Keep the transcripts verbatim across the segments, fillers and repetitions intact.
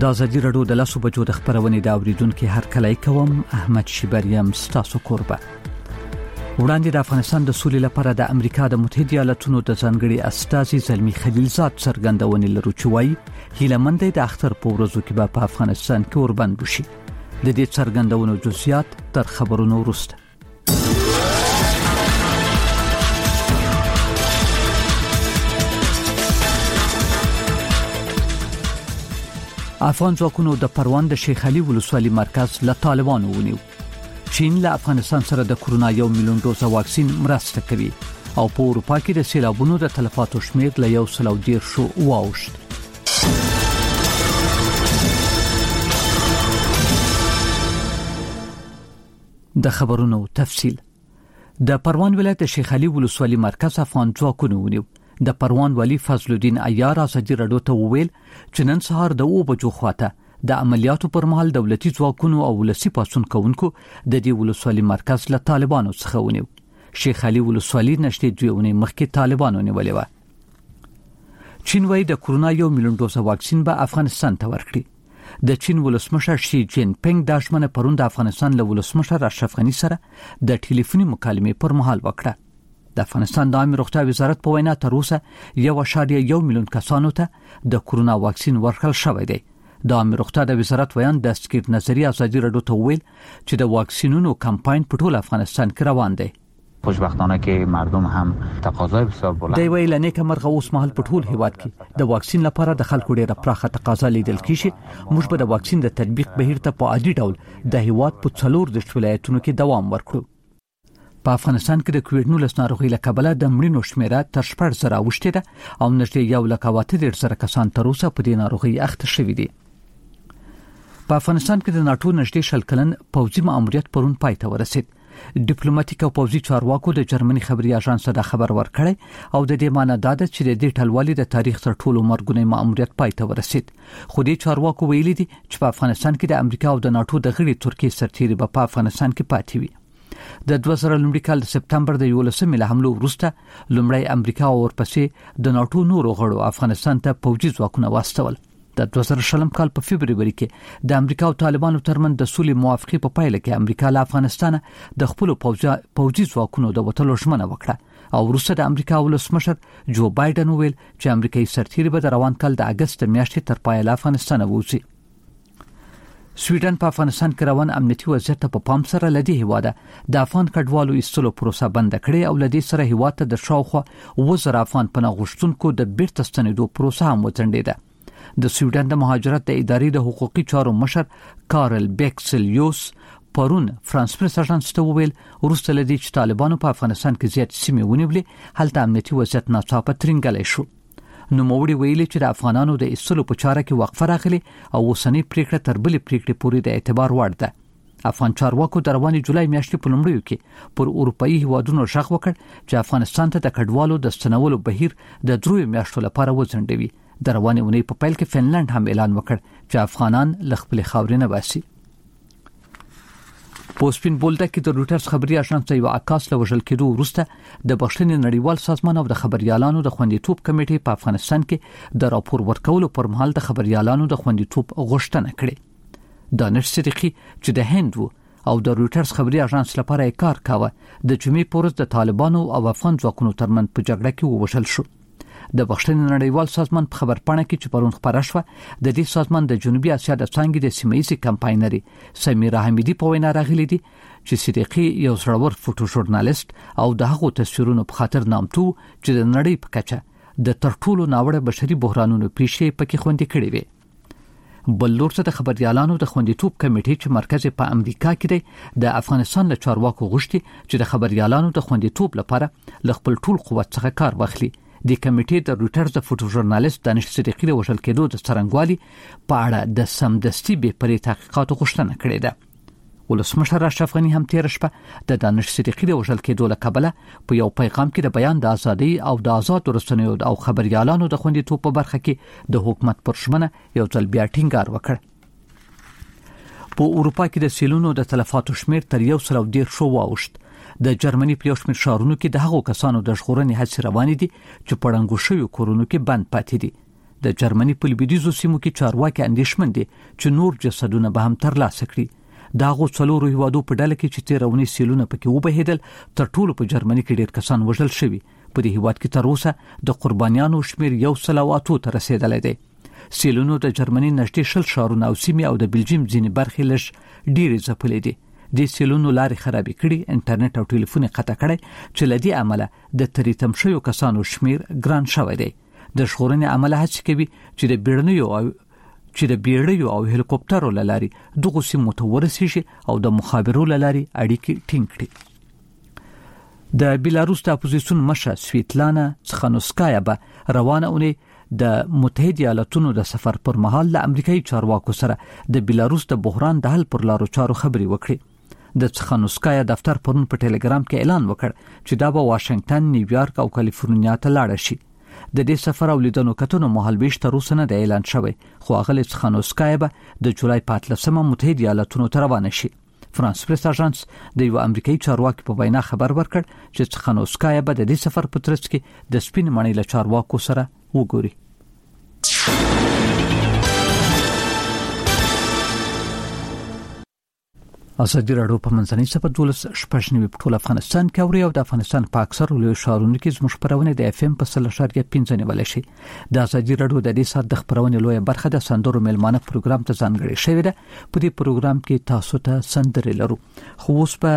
د ازادي رادیو د لاسو بجو د خبرونې د اوریدونکو هر کله کوم احمد شیبریم ستاسو قربه. وړاندې د افغانستان د سولې لپاره د امریکا د متحده ایالاتونو د ځانګړي استازي زلمی خلیلزاد څرګندونې لري چې وايي هیلمند د اختر په ورځو کې په افغانستان کې اوربند وشي. د دې څرګندونو جزئیات تر خبرونو وروسته. افغان ځواکونو د پروان د شیخ علي ولسوالي مرکز له طالبانو ونیو. چین له افغانستان سره د کورونا یو میلیون ډوز واکسین مرسته کوي او په اروپا کې د سیلابونو د تلفاتو شمېر له یو سل او دېرش واوښت. د خبرونو تفصیل. د پروان ولایت د شیخ علي ولسوالي مرکز افغان ځواکونو ونیو. د پروان والی فضل الدین عیار ازادي رادیو ته وویل چې نن سهار د او بجو خواته د عملیاتو پر مهال دولتي ځواکونو او ولسی پاسون کوونکو د دې ولسوالي مرکز له طالبانو څخه ونیو. شیخ علي ولسوالي نشته دویونه مخکې طالبانو نیولې و. چین وايي د کورونا یو میلیون ډوز واکسین به افغانستان ته ورکړي. د چین ولسمشر شي جین پینګ د اشمنه پروند د افغانستان له ولسمشر اشرف غنی سره د ټلیفوني مکالمې پر مهال وکړه. د افغانستان د عامه روغتیا وزارت په وینا تر اوسه یو اشاریه یو میلیون کسانو ته د کورونا واکسین ورکړل شوی دی. د عامه روغتیا د وزارت ویان د سکیر نظری ازادي رادیو ته ویل چې د واکسینونو کمپاین په ټول افغانستان کې روان دی. خوشبختانه که مردم هم تقاضای بسیار بلند دی ویل نه که مرغه اوس مهال په ټول هیواد کې د واکسین لپاره د خلکو ډیره پراخه تقاضا لیدل کیږي. موږ به د واکسین د تطبیق بهیر ته په عادي ډول د هیواد په څلور د ولایتونو کې دوام ورکړو. په افغانستان کې د کووډ نولس ناروغي له کبله د مړینو شمیره تر شپږ زره اوښتې ده او نږدې یو لک او اته دېرش زره کسان تر اوسه په دې ناروغي اخته شوي دي. په افغانستان کې د ناټو نږدې شل کلن پوځي ماموریت پرون پای ته ورسید. ډیپلوماټیک او پوځي چارواکو د جرمني خبري اژانس ته خبر ورکړی او د دې معنی دا ده چې د دې ټلوالي د تاریخ تر ټولو مرګونی ماموریت پای ته ورسید. خو دې چارواکو ویلي دي چې په افغانستان کې د امریکا او د ناټو د غړي ترکیه سرتیري په افغانستان کې پاتې وي. د دوه زره لومړي کال د سپتمبر د یولسمې له حملو وروسته لومړی امریکا او ورپسې د ناټو نورو غړو افغانستان ته پوځي ځواکونه واستول. د دوه زره شلم کال په فبرवरी کې د امریکا او طالبانو ترمن د سولې موافقه په پایله کې امریکا له افغانستان د خپل پوځي ځواکونو د وټلو ژمنه وکړه او وروسته د امریکا ولسمشر جو بایدن ویل چې امریکایي سرتیري به د روان کال د اگست میاشتې تر پایه له افغانستان ووځي. سویډن په افغانستان کې روان امنیتي وضعیت په پام سره لدی هواده د افغان کډوالو ایستلو پروسه بند کړې او لدی سره هوا ته د شاوخوا وزر افغان پناه غوښتونکو د بیرته ستنېدو پروسه هم وځنډېده. د سویډن د مهاجرت د ادارې د حقوقي چارو مشر کارل بیکسلیوس پرون فرانس پریس اژانس ته وویل وروسته لدی چې طالبانو په افغانستان کې زیات سیمې ونیولې هلته امنیتي وضعیت ناڅاپه ترنګلی شو. نو موړي ویلي چې د افغانانو د ایستلو په چاره کې وقفه راغلي او اوسنۍ پریکړه تر بلې پریکړې پورې د اعتبار وړ ده. افغان چارواکو د روانې جولای میاشتې په لومړیو کې پر اروپایي هیوادونو غږ وکړ چې افغانستان ته د کډوالو د ستنولو بهیر د دریو میاشتو لپاره وځنډوي. د روانې اونۍ په پیل کې فنلند هم اعلان وکړ چې افغانان له خپلې خاورې نه باسي. په سپین بولدک کې د روټرز خبري اژانس یو عکاس له وژل کېدو وروسته د بښنې نړیوال سازمان او د خبريالانو د خوندیتوب کمیټې په افغانستان کې د راپور ورکولو پر مهال د خبريالانو د خوندیتوب غوښتنه کړې. دانش صدیقی چې د هند او د روټرز خبري اژانس لپاره کار کاوه د جمعې په ورځ د طالبانو او افغان ځواکونو ترمن په جګړه کې ووژل شو. د بښنې نړیوال سازمان په خبرپاڼه کې چې پرون خبره شوه د دې سازمان د جنوبي اسیا د څانګې د سیمایي کمپاینري سمیرا حمیدی په وینا راغلي دي چې صدیقی یو زړور فوټو ژورنالیست او د هغو تصویرونو په خاطر نامتو چې د نړۍ په کچه د تر ټولو ناوړه بشري بحرانونو پیښې پکې خوندي کړې وي. بل لورته د خبريالانو د خوندیتوب کمیټې چې مرکز په امریکا کې دی د افغانستان له چارواکو غوښتي چې د خبريالانو د خوندیتوب لپاره له خپل ټول قوت څخه کار واخلي. د کمیټې د روټرز د فوټو ژورنالیست دانش صدیقی د وژل کېدو د څرنګوالي په اړه د سمدستي به پرې تحقیقات غوښتنه کړې ده. ولسمشر اشرف غنی هم تیر شپه د دانش صدیقی د وژل کېدو له کبله په یو پیغام کې د بیان د ازادۍ او د آزاد رسنیو او خبريالانو د خوندیتوب په برخه کې د حکومت پر ژمنه یو ځل بیا ټینګار وکړ. په اروپا کې د سیلونو د تلفاتو شمیر تر یو سل او دېرش واوښت. د جرمني په یو شمېر ښارونو کې د هغو کسانو د ژغورنې هڅې روانې دي چې په ړنګو شویو کورونو کې بند پاتې دي. د جرمني په لویدیځو سیمو کې چارواکي اندېښمن دي چې نور جسدونه به هم ترلاسه کړي. دا غو څلورو هیوادو په ډله کې چې تیرونی سیلونه پکې وبهیدل تر ټولو په جرمني کې ډېر کسان وژل شوي. په دې هیواد کې تر اوسه د قربانیانو شمیر یو سل او اتو ته رسیدلی دی. سیلونو د جرمني نږدې شل ښارونه او سیمې او د بلجیم ځینې برخې لږ ډېرې ځپلې دي. د سیلونو لارې خرابې کړي، انټرنیټ او ټلیفون قطع کړي چې لدی عمله د تریتم شویو کسانو شمیر ګران شوی دی. د ژغورنې عمله هڅه کوي چې د بیړنیو او چې د بیړیو او هلیکوپټرو لاري دغه سیمو ته ورسیږي او د مخابرو لاري اړیکې ټینګ کړي. د بیلاروس د اپوزیسیون مشر سویتلانا څخانوسکایا به روانه اونۍ د متحده ایالاتونو د سفر پر مهال له امریکایي چارواکو سره د بیلاروس د بحران د حل پر لارو چارو خبري وکړي. د څخانوسکایا دفتر پرون په ټلګرام کې اعلان وکړ چې دا به واشنگټن، نیویارک او کالیفورنیا ته لاړ شي. د دې سفر او لیدنو کتنو مهالويش تر اوسه نه د اعلان شوی، خو هغه څخانوسکایا به د جولای په اتلسمه متحده ایالاتونو ته روانه شي. فرانس پریس اژانس د یو امریکایي چارواکي په وینا خبر ورکړ چې څخانوسکایا به د دې سفر په ترڅ کې د سپین مړی له چارواکو سره وګوري. ازادي راډیو په منځنۍ صفحه دولس شپږ نوي په ټول افغانستان کې اوري او د افغانستان په اکثر لوی ښارونو کې زموږ خبرونه د اف ام په سل اشاریه پنځه نیول شي. د ازادي راډیو د دې سات د خبرونه لوی برخه د سندرو ملمانه پروګرام ته ځانګړې شوې ده. په دې پروګرام کې تاسو ته سندرې لرو. خو اوس په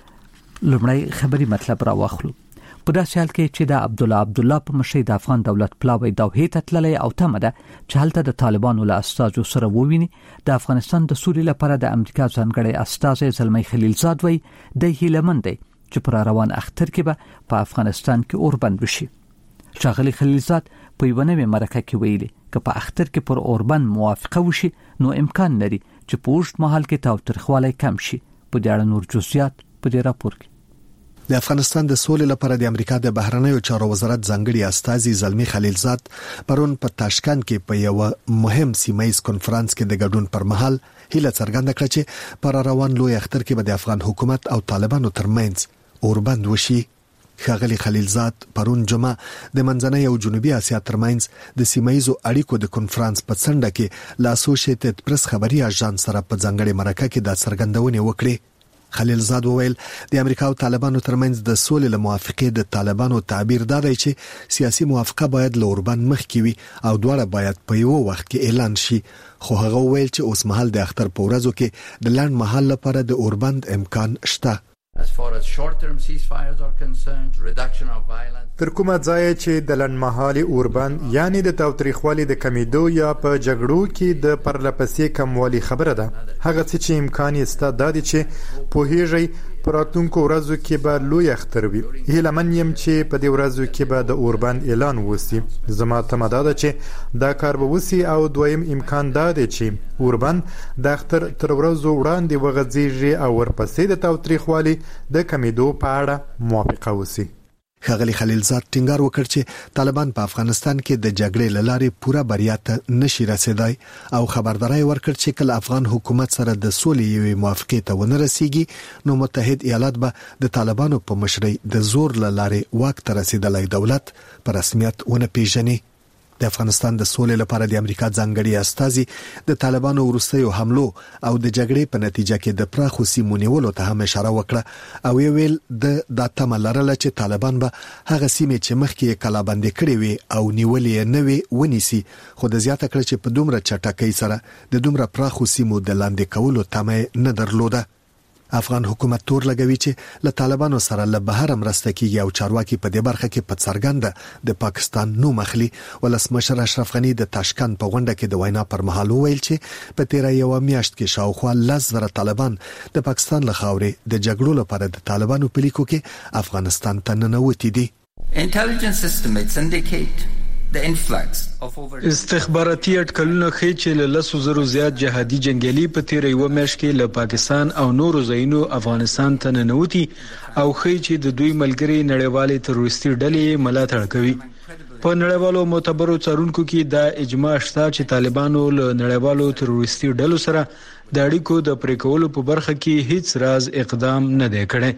لومړی خبري مطلب راوخلو. په داسې حال کې چې د عبد الله عبد الله په مشرۍ د افغان دولت پلاوی دوحې ته تللی او تمه ده چې هلته د طالبانو له استازو سره وویني. د افغانستان د سولې لپاره د امریکا ځانګړی استازی زلمی خلیلزاد وایي د هیلمن دی چې پر روان اختر کې به په افغانستان کې اوربند وشي. ښاغلی خلیلزاد په یوه نوې مرکه کې ویلي که په اختر کې پر اوربند موافقه وشي نو امکان لري چې په اوږد مهال کې تاوتریخوالی کم شي. په دې اړه نور جزئیات په دې راپور کې. د افغانستان د سولې لپاره د امریکا د بهرنیو چارو وزارت ځانګړي استازي زلمی خلیلزاد پرون په تاشکند کې په یو مهم سیمایي کنفرانس کې د ګډون پر مهال هیله څرګنده کړه چې پر روان لوی اختر کې به د افغان حکومت او طالبانو ترمنځ اوربند وشي. ښاغلی خلیلزاد پرون جمعه د منځنۍ او جنوبي اسیا ترمنځ د سیمایي اړیکو د کنفرانس په څنډه کې لا اسوسییټډ پریس خبري اژانس سره په ځانګړي مرکه کې د څرګندونې وکړې. خلیلزاد وویل د امریکا او طالبانو ترمنځ د سولې له موافقې د طالبانو تعبیر دا دی چې سیاسي موافقه باید له اوربند مخکې وي او دواړه باید په یو وخت کې اعلان شي. خو هغه وویل چې اوس مهال د اختر په ورځو کې د لنډ مهال لپاره د اوربند امکان شته. As far as short-term ceasefires are concerned, reduction of violence. تر کومه ځای چې د لنډمهالي اوربند یعنی د تاوتریخوالي د کمیدو یا په جګړو کې د پرلپسې کموالي خبره ده. هغه څه چې امکان یې ستا دا دی چې پوهیږئ په راتلونکو ورځو کې به لوی اختر وي. هیله من یم چې په دې ورځو کې به د اوربند اعلان وسی. زما تمه دا ده چې دا کار به وسی او دویم امکان دا دی چې اوربند د اختر تر ورځو وړاندې وغځیږي او ورپسې د تاوتریخوالي د کمیدو په اړه موافقه وسی. ښاغلی خلیلزاد ټینګار وکړ چې طالبان په افغانستان کې د جګړې له لارې پوره بریا ته نشي رسیدای او خبرداري ورکړ چې کله افغان حکومت سره د سولې یوې موافقې ته ونه رسیږي نو متحد ایالات به د طالبانو په مشرۍ د زور له لارې واک ته رسیدلای دولت په رسمیت ونه پیژني. د افغانستان د سولې لپاره د امریکا ځانګړي استازي د طالبانو وروستیو حملو او د جګړې په نتیجه کې د پراخو سیمو نیولو ته هم اشاره وکړه او ویل د داتمه لرله چې طالبان به هغه سیمې چې مخکې کلابندې کړې وي او نیولې نه وي ونیسي. خو د زیاته کړ چې په دومره چټکۍ سره د دومره پراخو سیمو د لاندې کولو تمه نه درلوده. افغان حکومت تور لګوي چې له طالبانو سره له بهر مرسته کیږي او چارواکي په دې برخه کې په څرګنده د پاکستان نوم اخلي. ولسمشر اشرف غنی د تاشکند په غونډه کې د وینا پر مهال وویل چې په تیر یو میاشت کې شاوخوا لس زره طالبان د پاکستان له خاورې د جګړو لپاره د طالبانو په لیکو کې افغانستان ته ننوتي دي. Intelligence estimates indicate the influx of over استخباراتي اټکلونه ښیي چې له لسو زرو زیات جهادي جنگیالي په تیر یو میاشت کې له پاکستان او نورو ځایونو افغانستان ته ننوتي او ښیي چې د دوی ملګري نړیوالې تروریستي ډلې ملاتړ کوي. په نړیوالو معتبرو څارونکو کې دا اجماع شته چې طالبانو له نړیوالو تروریستي ډلو سره د اړیکو د پرې کولو په برخه کې هیڅ راز اقدام نه دی کړی.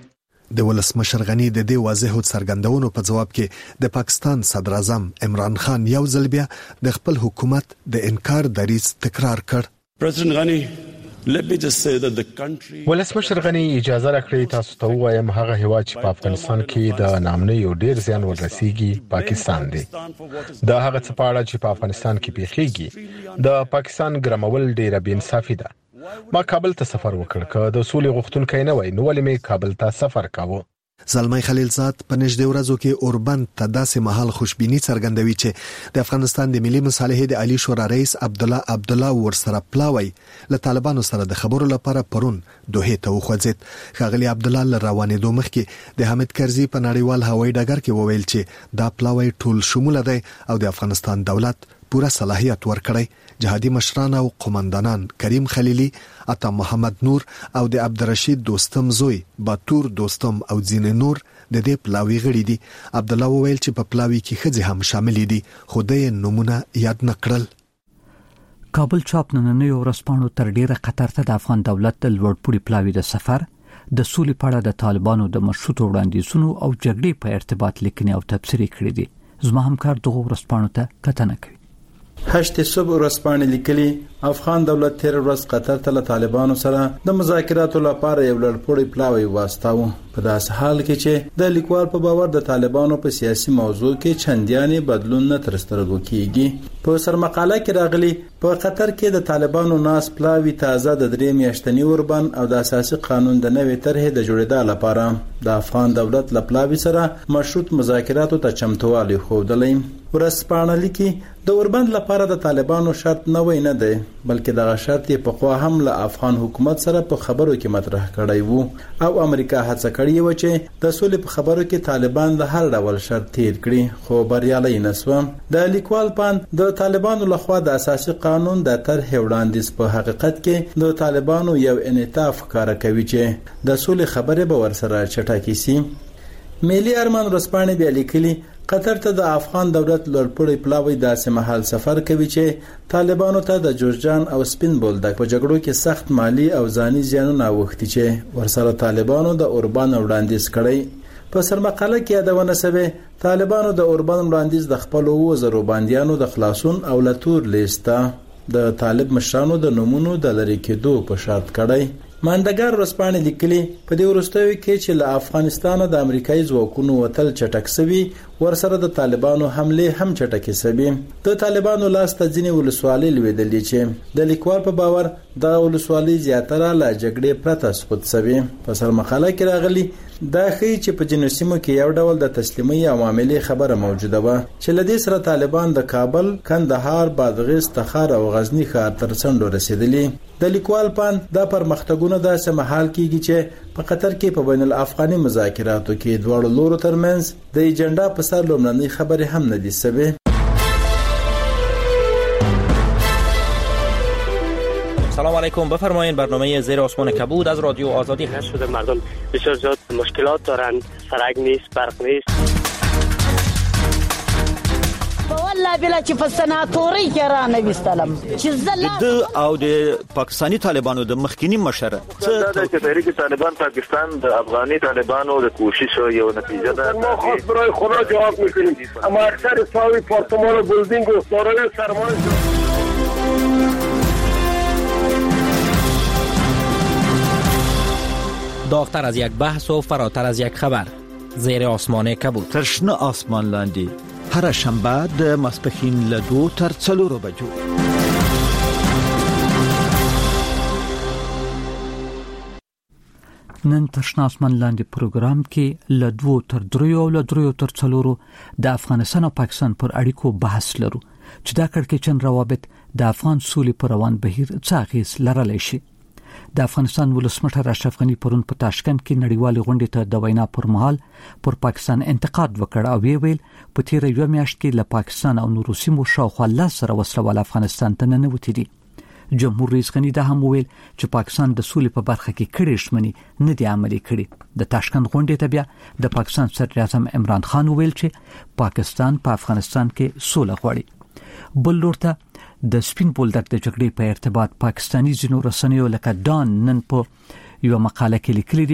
د ولسمشر غنی د دې واضحو څرګندونو په جواب کې د پاکستان صدر اعظم عمران خان یو ځل بیا د خپل حکومت د انکار دریځ تکرار کړ. President Ghani, let me just say that the country ولسمشر غنی اجازه راکړئ تاسو ته وایم هغه هیواد چې په افغانستان کې د نامنه یو ډیر زیان ورسیږي پاکستان دی. دا هغه څه په اړه چې په افغانستان کې پیښیږي د پاکستان ګرمول ډیره بې انصافي ده. ما کابل ته سفر وکړ که د سولې غوښتونکي نه وای نو ولې مې کابل ته سفر کاوه. زلمی خلیلزاد په نږدې ورځو کې اوربند ته داسې مهال خوشبینی څرګندوي چې د افغانستان د ملي مصالحې د عالی شورا رئیس عبد الله عبد الله ورسره پلاوی له طالبانو سره د خبرو لپاره پرون دوه ته وخوځید. ښاغلي عبد الله له روانېدو مخکې د حامد کرزي په نړیوال هوایي ډګر کې وویل چې دا پلاوی ټول شموله دی او د افغانستان دولت پوره صلاحیت ورکړی. جهادي مشران او قومندانان کریم خلیلی، عطا محمد نور او د عبدالرشید دوستم زوی باتور دوستم او ځینې نور د دې پلاوی غړي دي. عبد الله وویل چې په پلاوی کې ښځې هم شامل دي خو د نمونه یاد نکړل. کابل چاپ نننۍ ورځپاڼو تر ډیره قطر ته د افغان دولت د لوړپوړي پلاوی د سفر د سولې په اړه د طالبانو د مشروطو وړاندیزونو او جګړې په ارتباط لیکنې او تبصرې کړې دي. زما همکار دغه ورځپاڼو ته کتنه کوي. هشت صبح ورځپاڼې لیکلي افغان دولت تیر ورځ قطر ته له طالبانو سره د مذاکراتو لپاره یو لړپوړی پلاوی واستاوه. په داسې حال کې چې د لیکوال په باور د طالبانو په سیاسي موضوع کې چنديانې بدلون نه تر سترګو کیږي. په سرمقاله کې راغلي په قطر کې د طالبانو ناس پلاوی تازه د درې میاشتنی اوربند او د اساسي قانون د نوې طرحې د جوړېدا لپاره د افغان دولت له پلاوی سره مشروط مذاکراتو ته چمتووالی ښودلی. ورځپاڼه لیکي د اوربند لپاره د طالبانو شرط نه وای نه دی بلکې دغه شرط یې په خوا هم له افغان حکومت سره په خبرو کې مطرح کړی وو او امریکا هڅه کړې و چې د سولې په خبرو کې طالبان د هر ډول شرط تیر کړي خو بریالي نه شو. د لیکوال پان د طالبانو لخوا د اساسي قانون د طرح وړاندیز په حقیقت کې د طالبانو یو انعطاف ښکاره کوي چې د سولې خبرې به ورسره چټکې شي. ملي ارمان ورځپاڼې بیا لیکلي قطر ته د افغان دولت لوړپوړی پلاوی داسې مهال سفر کوي چې طالبانو ته د جورجان او سپین بولدک په جګړو کې سخت مالی او ځاني زیانونه اوښتي چې ورسره طالبانو د اوربان وړاندیز کړی. په سرمقاله کې یادونه شوه طالبانو د اوربان وړاندیز د خپل وزرو باندیانو د خلاصون او لتور لیسته د طالب مشرانو د نمونو د لری کېدو په شرط کړی. ماندګار ورځپاڼې لیکلي په دې وروستیو کې چې له افغانستان د امریکایي ځواکونو وتل چټک سوي ورسره د طالبانو حمله هم چټکې سوي. د طالبانو لاس ته ځینې ولسوالۍ لویدلې چې د لیکوال په باور د ولسوالۍ زیاتره لا جګړې پرته سقوط سوي. په سرمقاله کې راغلي دا ښیي چې په جنوب سیمو کې یو ډول د تسلیمي او معاملې خبره موجوده و چې لدې سره طالبان د کابل، کندهار، بادغیس، تخار او غزنی ښار تر څنډو رسیدلي. د لیکوال پان دا پرمختګونه داسې مهال کېږي چې په قطر کې په بین الافغاني مذاکراتو کې دواړو لورو ترمنځ د ایجنډا په سر لومړنۍ خبرې هم نه دي شوې. سلام علیکم، بفرمایید. برنامه زیر آسمان کبود از رادیو آزادی هست. شده مردم بسیار زیاد مشکلات دارند، سرک نیست، برق نیست. والله بلا چې په سناتوري کې را نه وستلم چې زله د او د پاکستانی طالبانو د مخکینی مشر څه د تحریک طالبان پاکستان د افغاني طالبانو د کوشش یو نتیجه ده. ما خاص برای خدا جواب میکنیم اما اکثر ساوی پارتمان و بلدینگ و سارای سرمایه داغتر از یک بحث و فراتر از یک خبر. زیر آسمان کبود. ترشنه آسمان لاندی هر شنبه د ماسپښین له دوه تر څلورو بجو. نن تشنا آسمان لاندې پروګرام کې له دوه تر دریو او له دریو تر څلورو د افغانستان او پاکستان پر اړیکو بحث لرو چې دا کړکېچن روابط د افغان سولې پر روان بهیر څه اغیز لرلی شي. د افغانستان ولسمشر اشرف غنی پرون په تاشکند کې نړیوال غونډې ته د وینا پر مهال پر پاکستان انتقاد وکړ او ویل په تیر یو میاشت کې له پاکستان او نورو سیمو شاوخوا لس سره وسلوال افغانستان ته ننوتي دي. جمهور رئیس غنی دا هم ویل چې پاکستان د سولې په برخه کې کړي شمنې نه دی عملي کړي. د تاشکند غونډې ته بیا د پاکستان صدر اعظم عمران خان ویل چې پاکستان په افغانستان کې سوله غواړي. بل لورته د سپین بولدک د جګړې په ارتباط پاکستانی ځینو رسنیو لکه دان نن په یو مقاله کې لیکلي